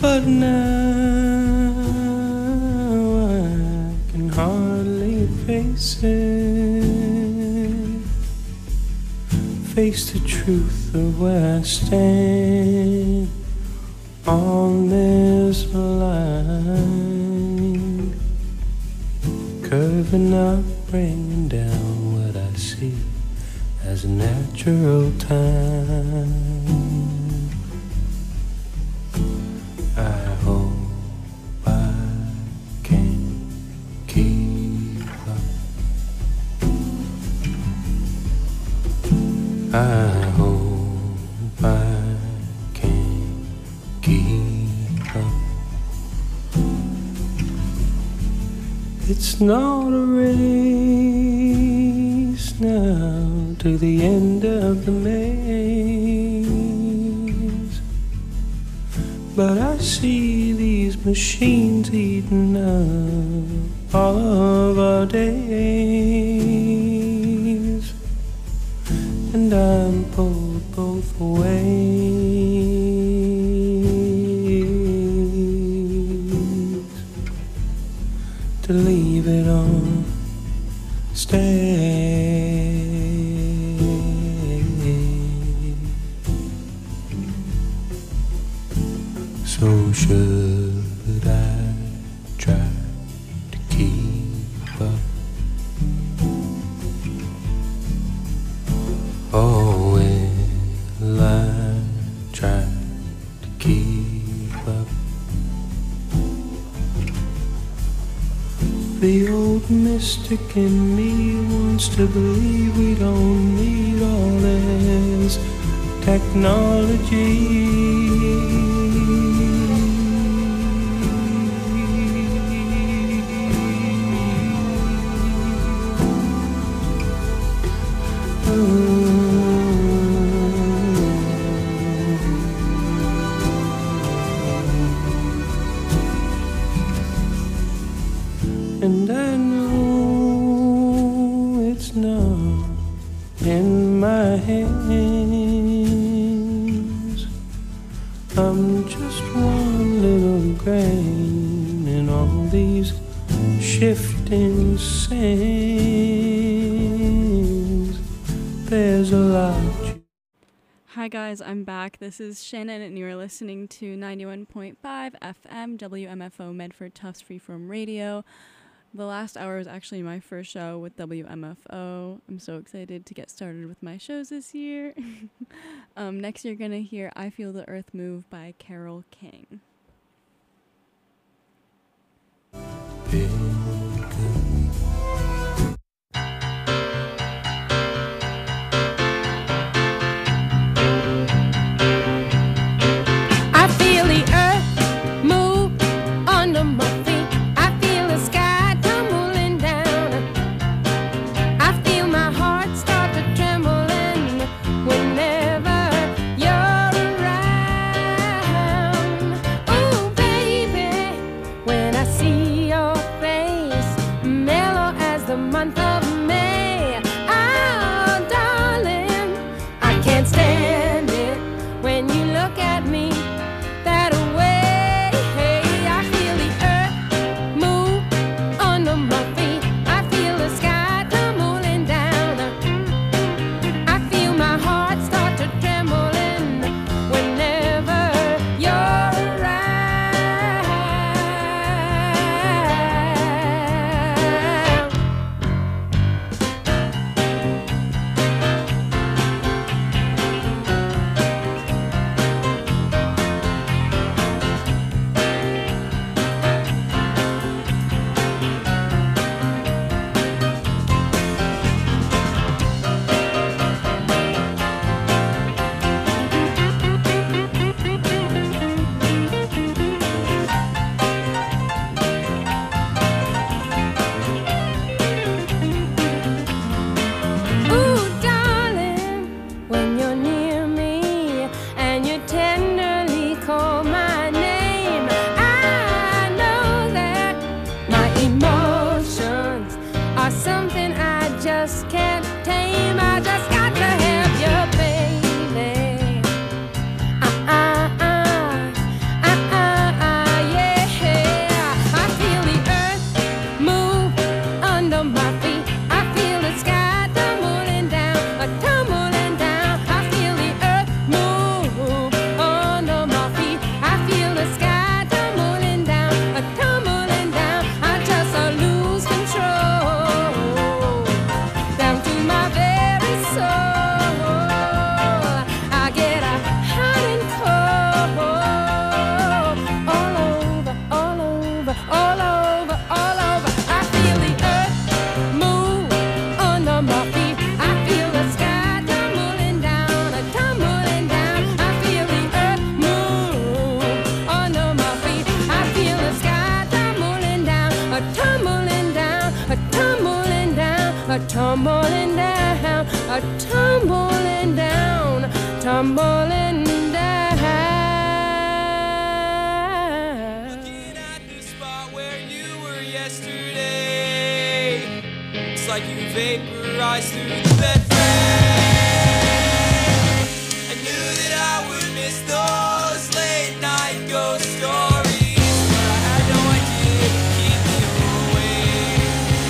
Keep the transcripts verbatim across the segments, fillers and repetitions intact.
but now I can hardly face it, face the truth of where I stand on this line, curving up, bringing down what I see as a natural time. I hope I can keep up. I hope I can keep up. It's not a race now to the end of the maze, but I see these machines eating up all of our days, and I'm pulled both ways to leave it on stay. So should I try to keep up? Oh, will I try to keep up? The old mystic in me wants to believe we don't need all this technology. And I know it's not in my hands. I'm just one little grain in all these shifting sands. There's a lot. Hi guys, I'm back. This is Shannon and you're listening to ninety-one point five F M W M F O Medford Tufts Freeform Radio. The last hour was actually my first show with W M F O. I'm so excited to get started with my shows this year. um, next you're going to hear I Feel the Earth Move by Carole King. I feel the earth move under my feet. I feel the sky tumbling down. I feel my heart start to trembling whenever you're around. Oh, baby, when I see your face. tumbling down, a tumbling down, tumbling down. Looking at the spot where you were yesterday, it's like you vaporized through the bed frame. I knew that I would miss those late night ghost stories, but I had no idea to keep you awake.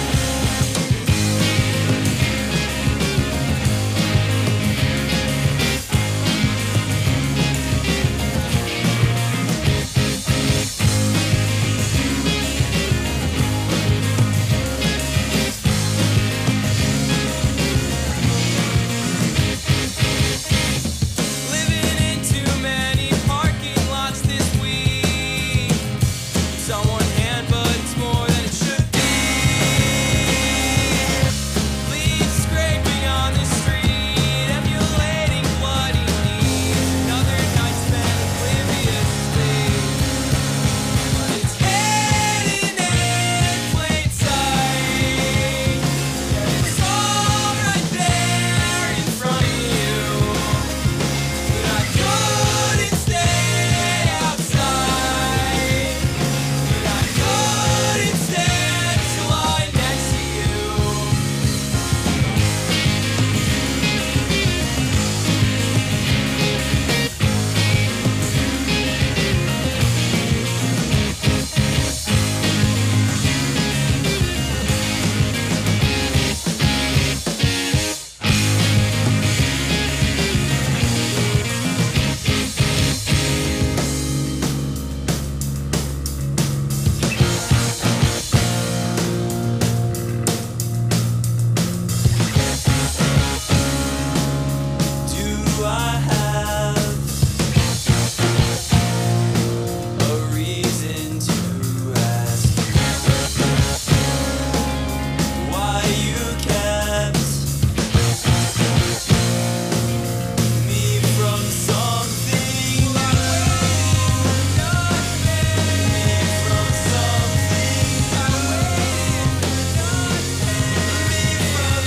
Living in too many parking lots this week. Someone hand, but it's more than it should be. Leaves scraping on the street, emulating bloody knees. Another night spent obliviously. But it's hidden in plain sight. Yeah, it's all right there in front of you. But I couldn't stay outside. But I couldn't stand to lie next to you. Do I have a reason to ask why you kept me from something? Me from something. Me from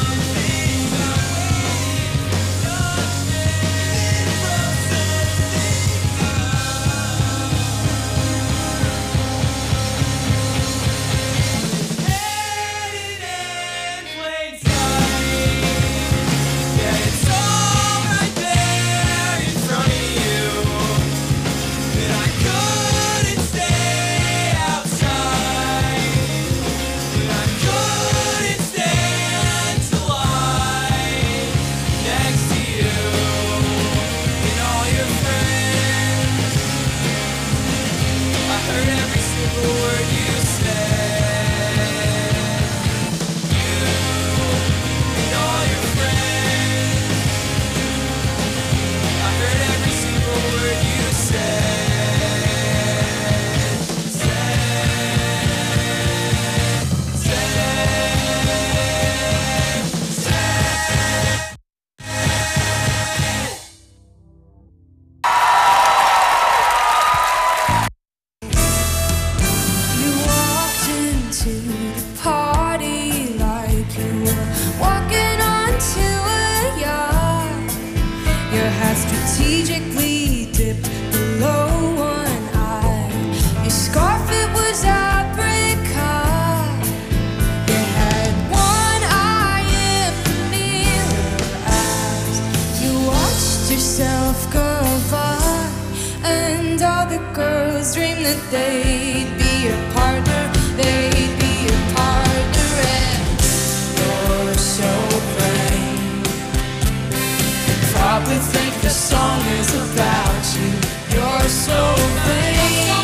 Hidden in plain sight. Yeah, it's all right there in front of you. But I couldn't stay outside. But I couldn't stand to lie next to you and all your friends. I heard every single word you said. You and all your friends. I heard every single word you said. Said, said, said. You walked into the party like you were walking onto a yacht. Your hat strategically dipped below one eye. Your scarf, it was apricot. You had one eye in the mirror as you watched yourself go by. And all the girls dreamed that they'd be your partner, they'd be your partner, and you're so vain. You probably think the song is about you. You're so vain.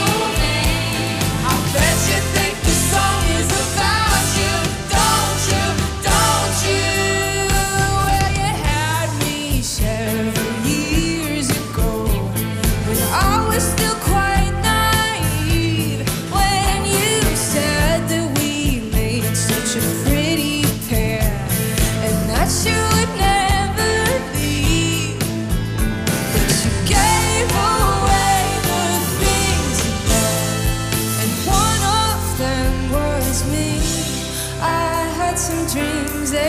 I bet you think the song is about you, don't you, don't you? Well, you had me several years ago when I was still quite naive. When you said that we made such a pretty pair and that you would never leave, but you gave away the things you love, and one of them was me. I had some dreams that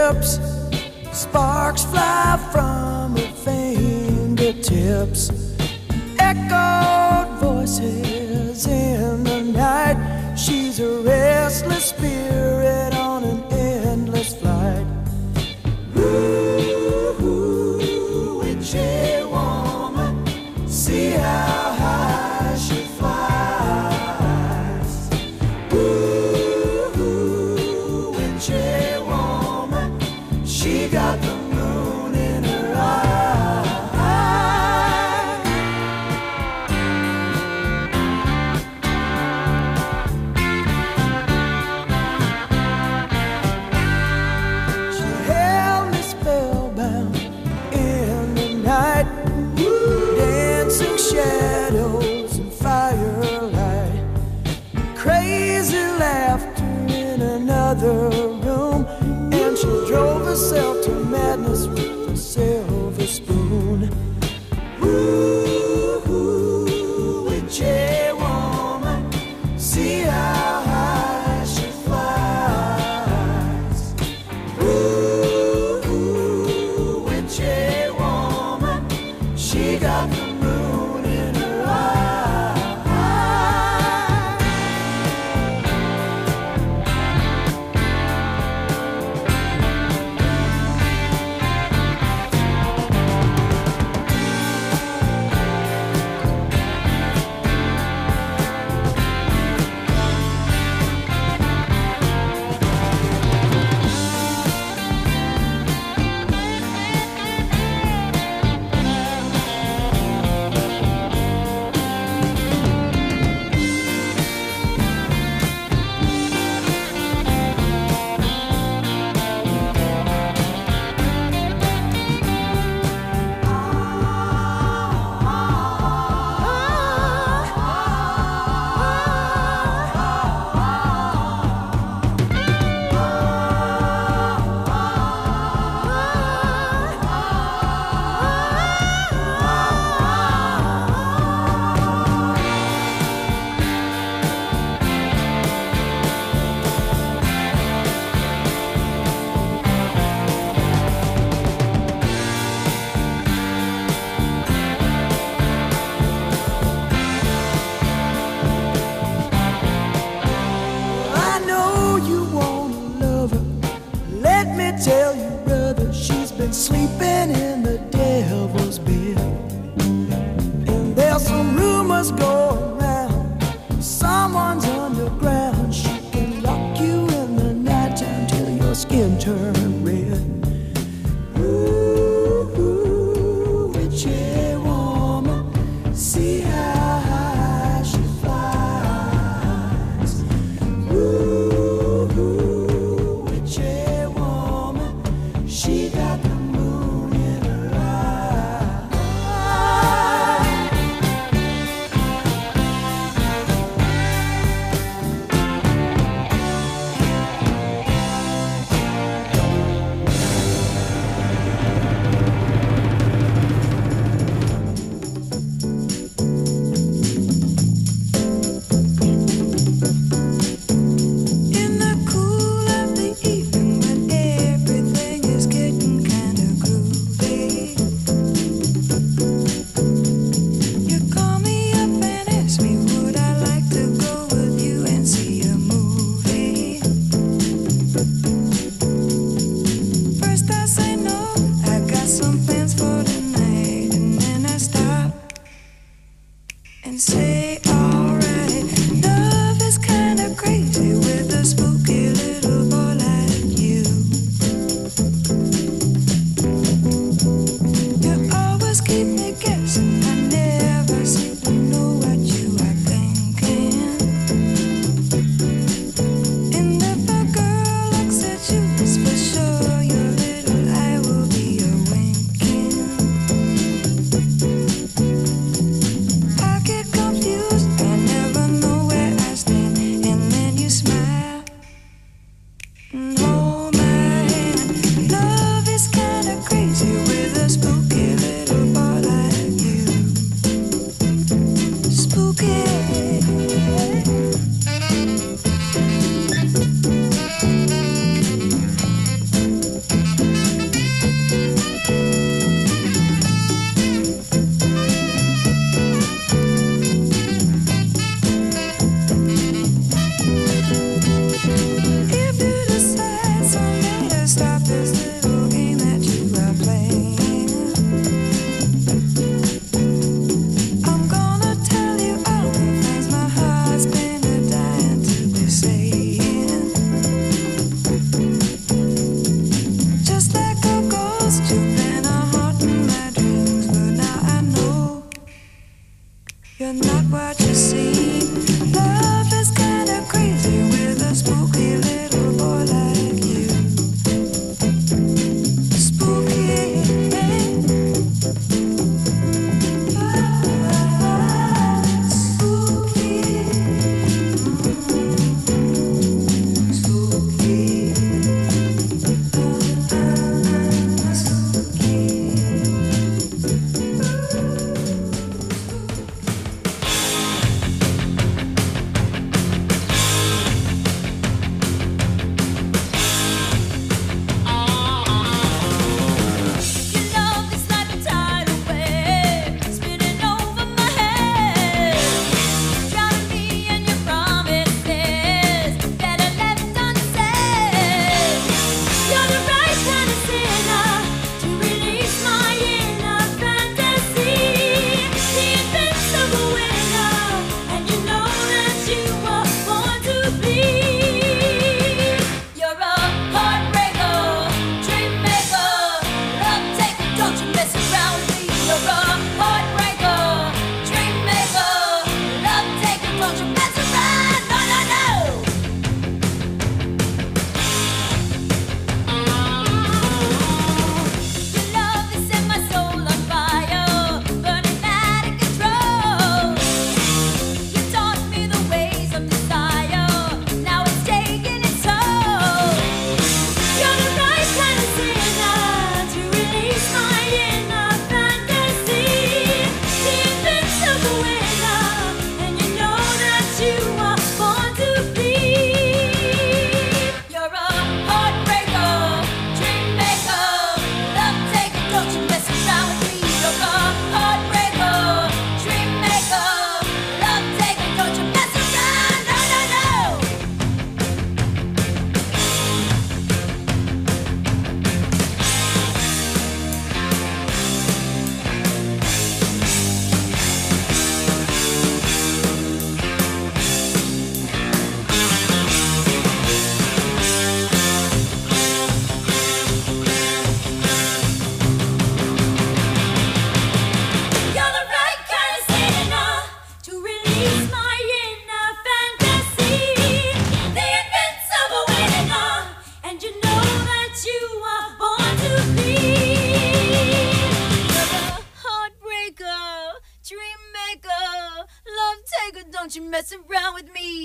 lips, sparks fly from her fingertips. Echoed voices in the night. She's a restless spirit on an endless flight. Ooh, witchy woman, see how high she flies. Ooh, witchy woman, she got the moon in her eye. She held me spellbound in the night, dancing shadows and firelight, crazy laughter in another room, and she drove herself to madness with a silver spoon. Ooh, witchy woman, see how high she flies. Ooh, witchy woman, she got the moon in her eye. I know you wanna love her. Let me tell you, brother, she's been sleeping in the devil's bed. And there's some rumors going around, someone's underground. She can lock you in the nighttime till your skin turns red. Ooh, witchy woman, see how high she flies. Ooh, witchy woman, she got the moon in her eye.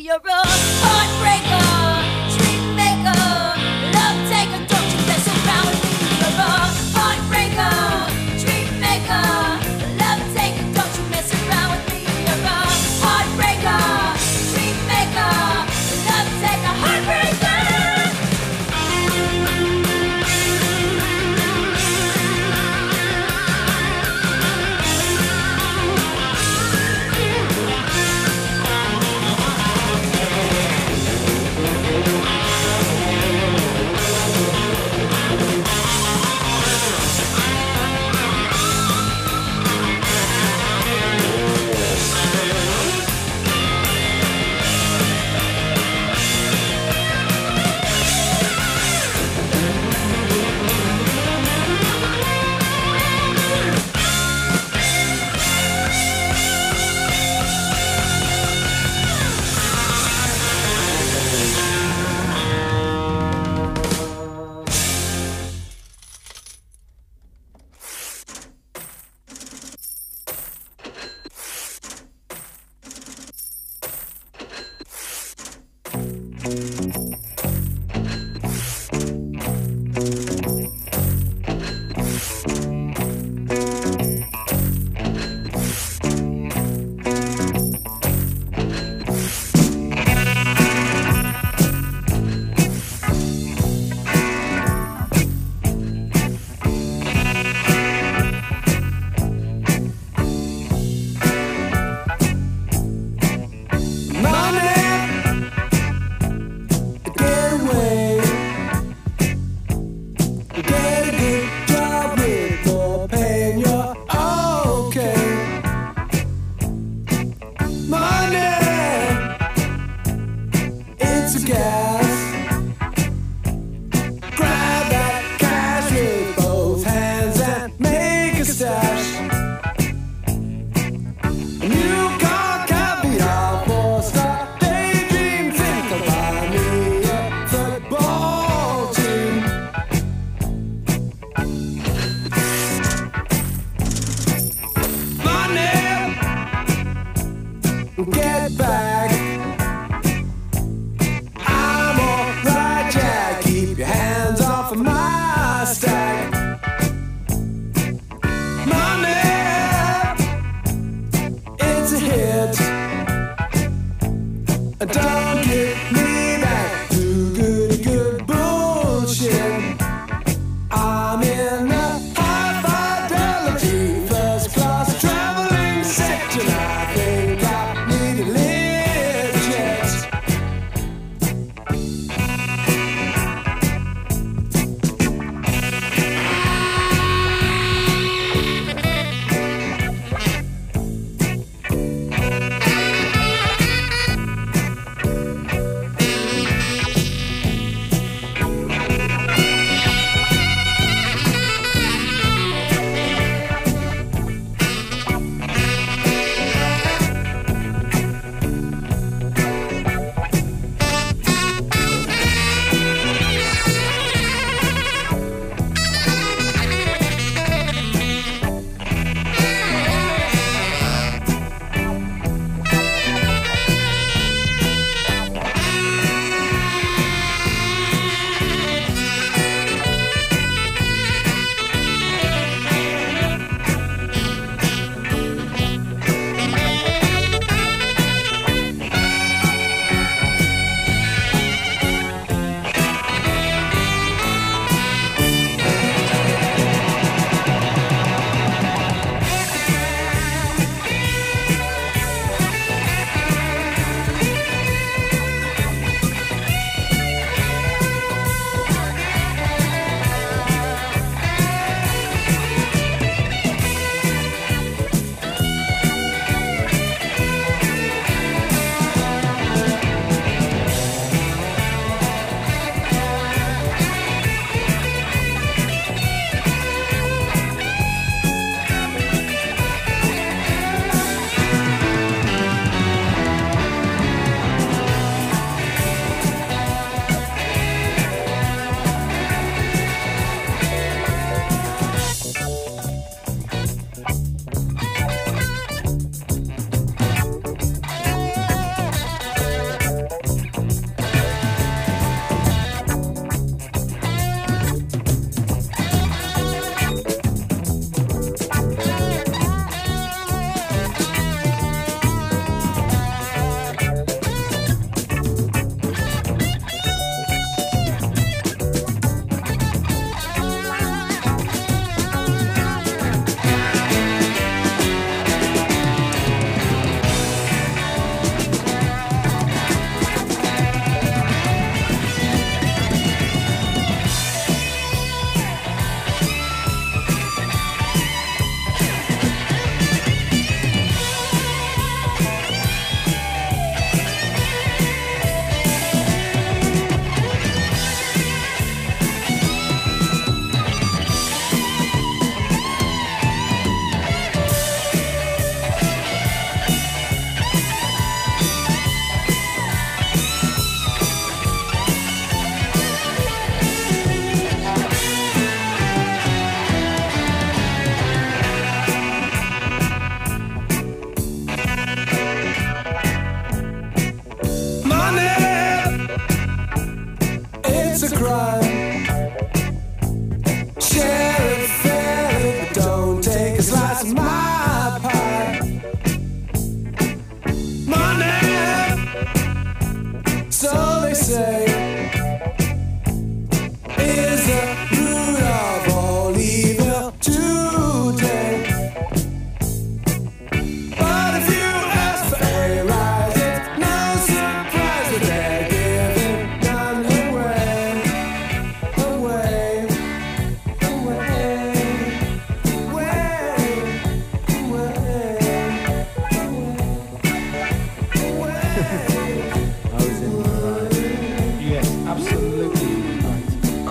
You're a heartbreaker, dream maker, love taker. Don't you mess around with me. You're a heartbreaker, dream maker, love taker. Don't you mess around with me. You're a heartbreaker, dream maker, love taker, heartbreaker.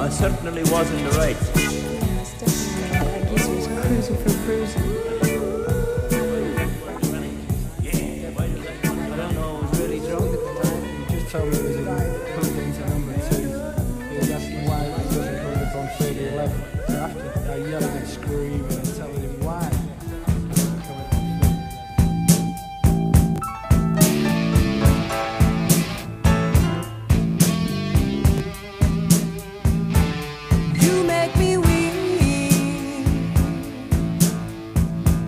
I certainly was in the right. Yeah, it's definitely uh, like he was cruising for cruising. I don't know, I was really drunk at the time. He just told me it was in pulled into number two. He was asking why it wasn't pulled up on thirty eleven. So after I yelled and screamed and telling him why. You make me weak.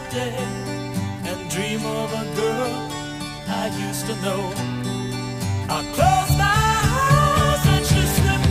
day and dream of a girl I used to know. I close my eyes and she slipped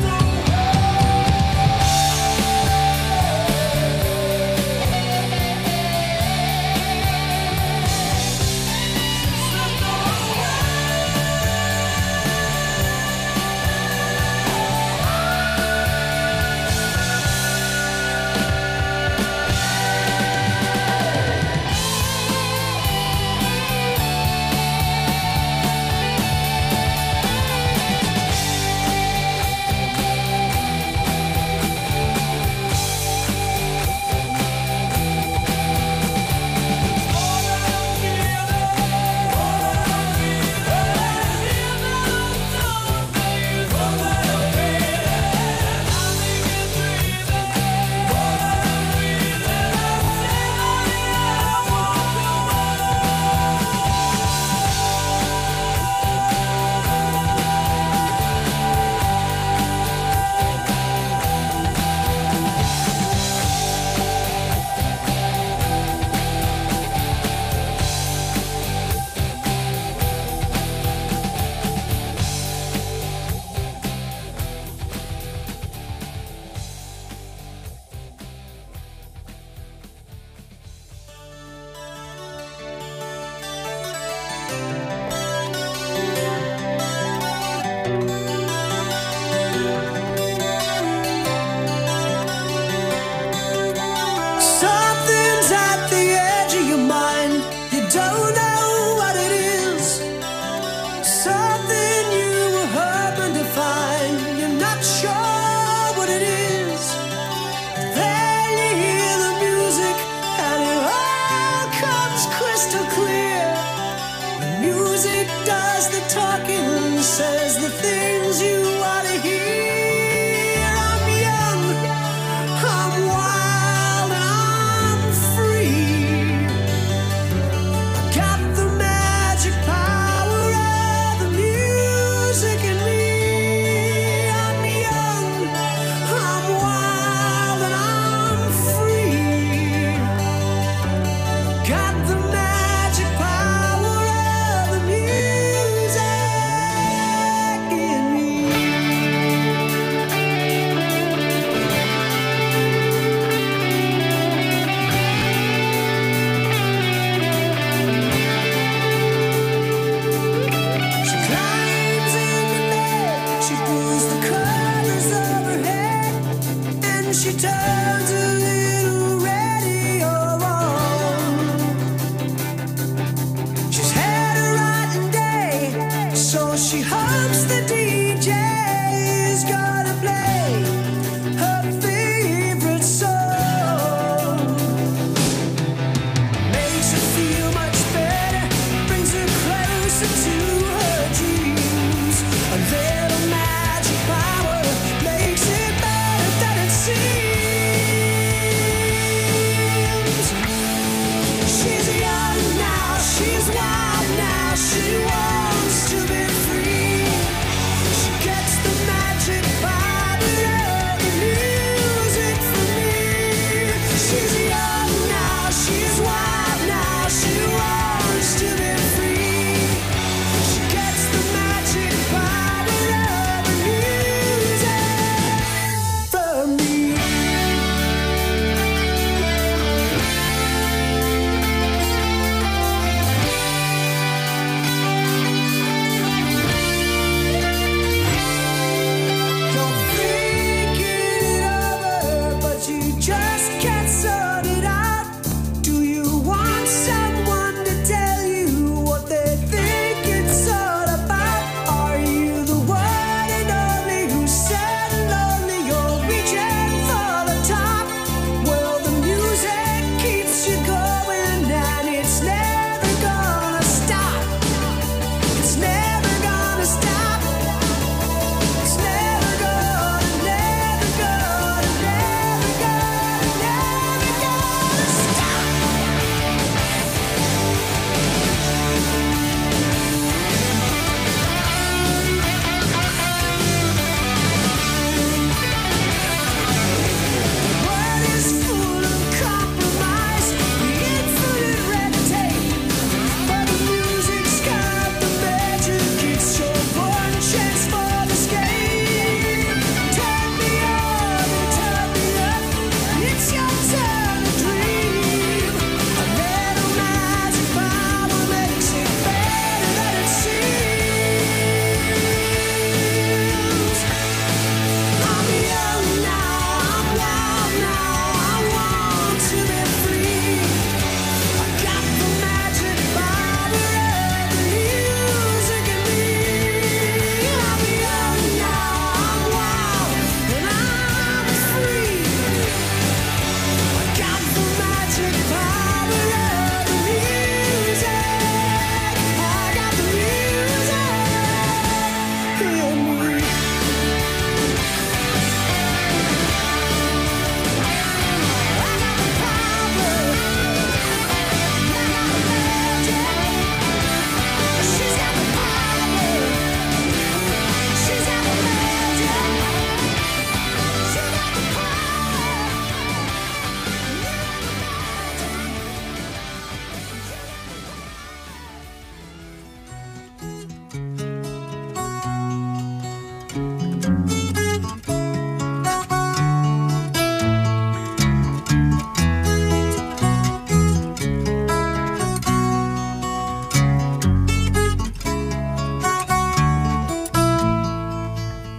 Just can't sort it out. Do you want someone to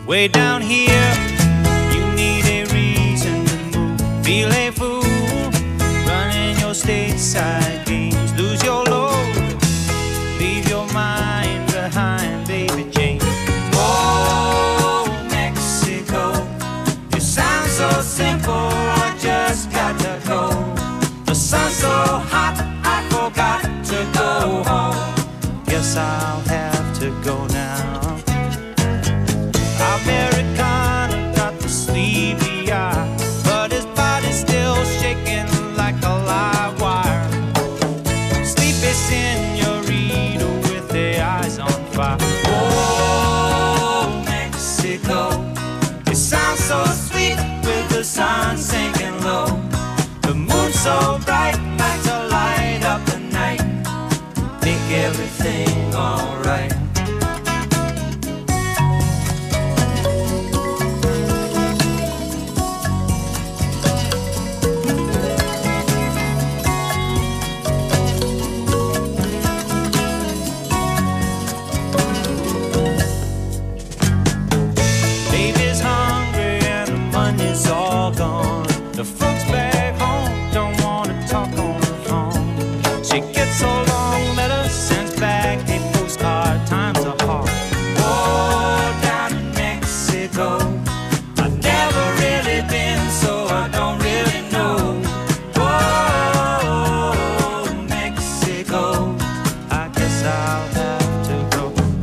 Way down here, you need a reason to move. Feel a fool, running your stateside games. Lose your load, leave your mind behind, baby Jane. Oh, Mexico, you sound so simple, I just got to go. The sun's so hot, I forgot to go home. Guess I'll have to go now. Americana got the sleepy eye, but his body's still shaking like a live wire. Sleepy senorita with their eyes on fire. Oh, Mexico, you sound so sweet with the sun sinking low. The moon's so bright, like to light up the night, make everything alright. Baby's hungry and the money's all gone. The folks back home don't wanna talk on the phone. She gets so long letters, sends back a postcard. Times are hard. Oh, down in Mexico, I've never really been, so I don't really know. Oh, Mexico, I guess I'll have to go.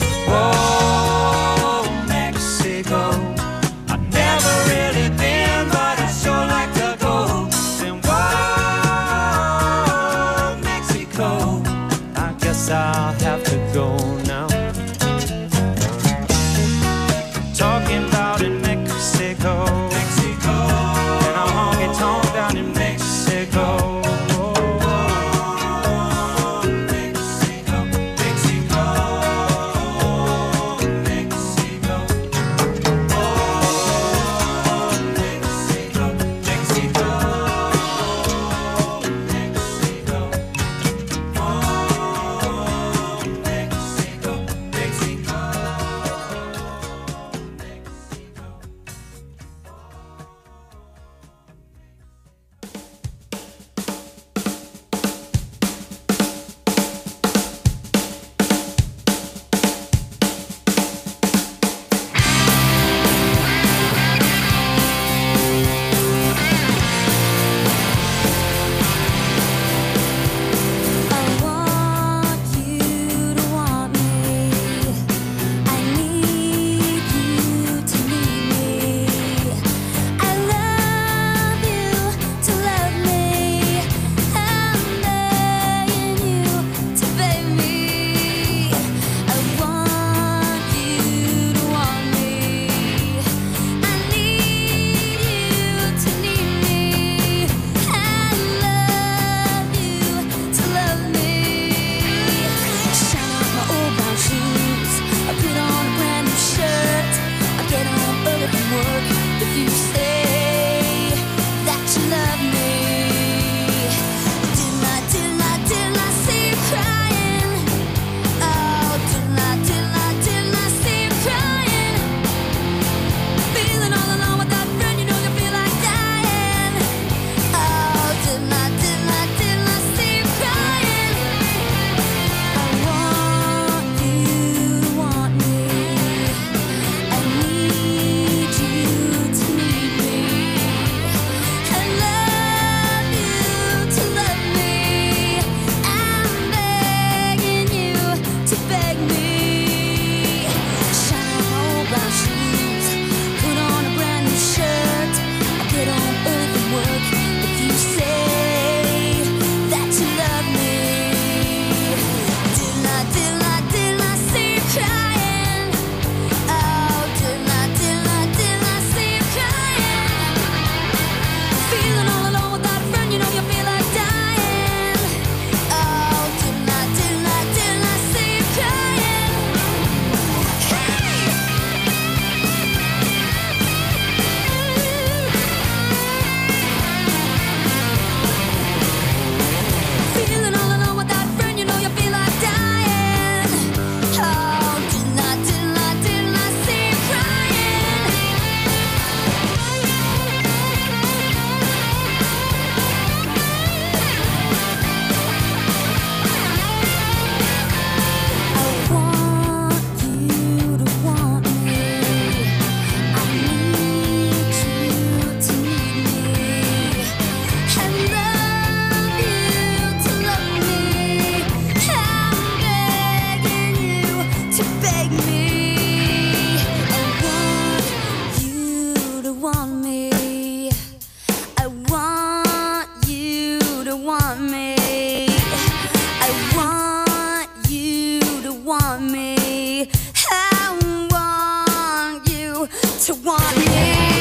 Oh, Mexico, I've never really been, but I sure like to go. Then whoa, Mexico, me. I want you to want me. I want you to want me.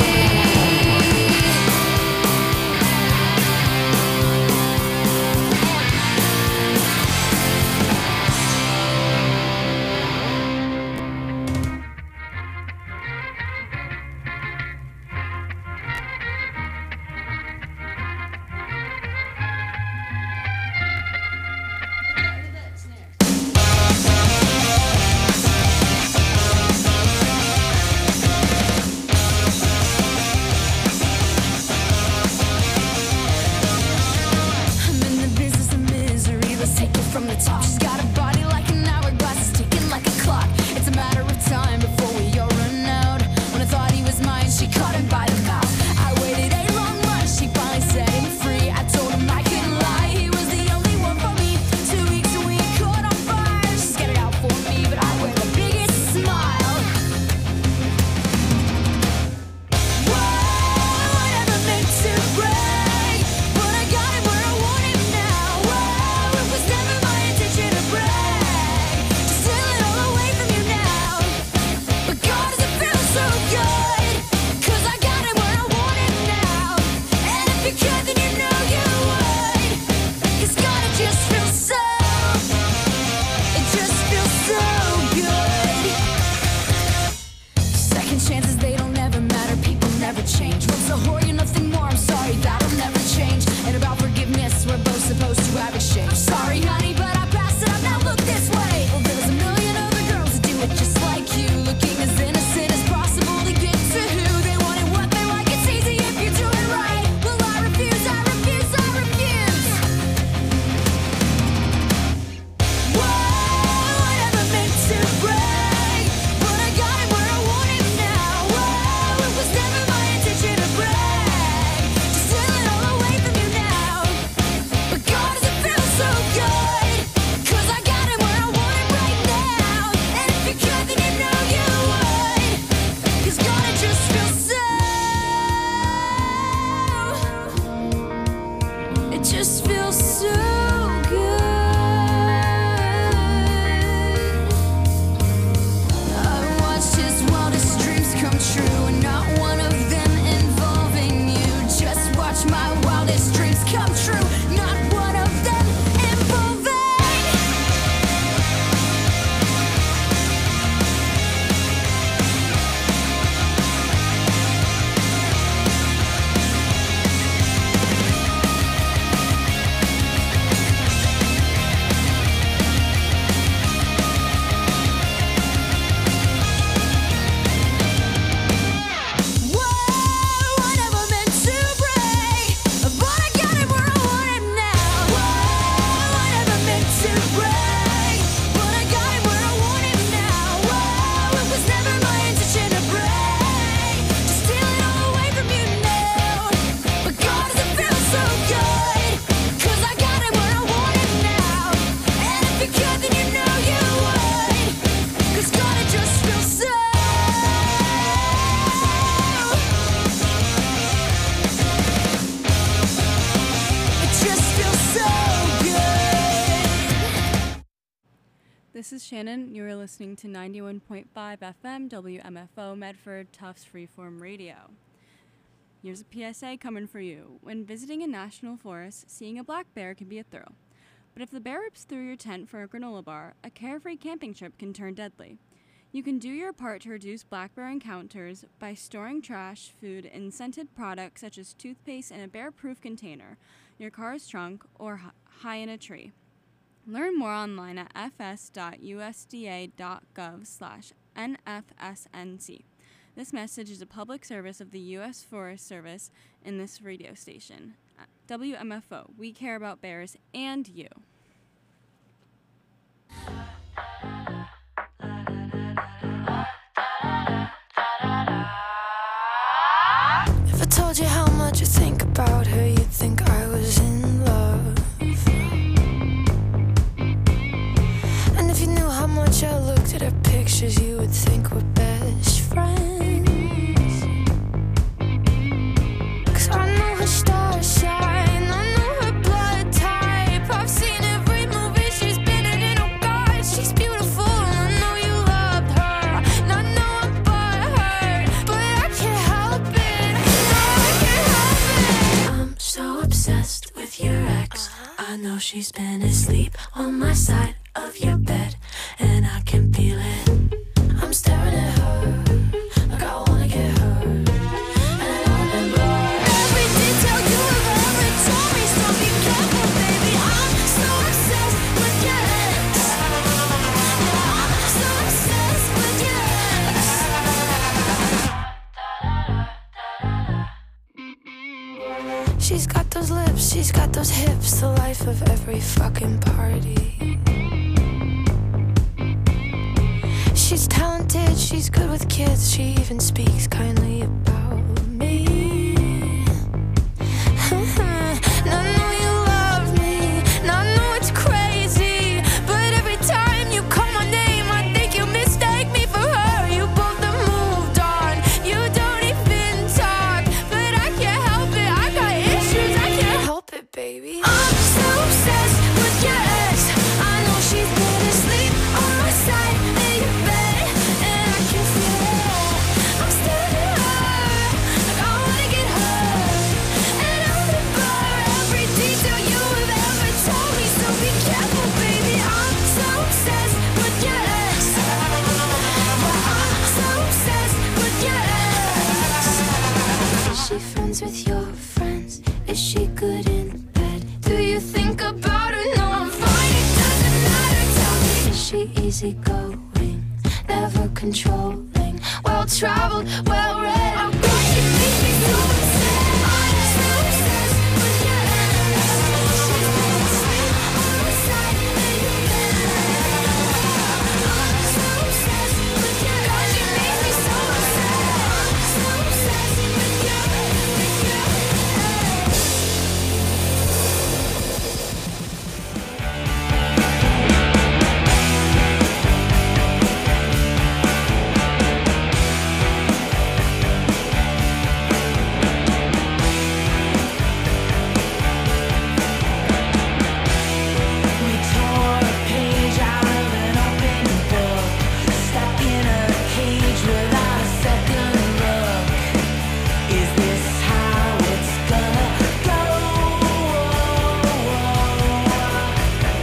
This is Shannon. You are listening to ninety-one point five F M W M F O Medford Tufts Freeform Radio. Here's a P S A coming for you. When visiting a national forest, seeing a black bear can be a thrill. But if the bear rips through your tent for a granola bar, a carefree camping trip can turn deadly. You can do your part to reduce black bear encounters by storing trash, food, and scented products such as toothpaste in a bear-proof container, your car's trunk, or h- high in a tree. Learn more online at fs.usda.gov slash nfsnc. This message is a public service of the U S Forest Service in this radio station. W M F O, we care about bears and you. If I told you how much I think about her, you'd think I was in love. And if you knew how much I looked at her pictures, you would think we're best friends. 'Cause I know her star sign, I know her blood type, she's been asleep on my side of your bed, and I can feel it. I'm staring at her like I wanna get her, and I remember every detail you have ever told me. So be careful, baby. I'm so obsessed with your ex. Yeah, I'm so obsessed with your ex. She's got those lips, she's got those hips, the life of every fucking party. She's talented, she's good with kids, she even speaks kindly about me. Now I know you love me, now I know it's crazy, but every time you call my name, I think you mistake me for her. You both have moved on, you don't even talk, but I can't help it, I got issues, I can't help it, baby. I'm so obsessed with your ex. I know she's been asleep on my side in your bed, and I can feel it. I'm staring at her like I wanna get her, and I remember every detail you have ever told me. So be careful, baby. I'm so obsessed with your ex. Yeah, I'm so obsessed with your ex. Is she friends with your friends? Is she good in bed? Do you think about her? No, I'm fine, it doesn't matter. Tell me, is she easygoing, never controlling, well-traveled, well-read? How could she make me so obsessed?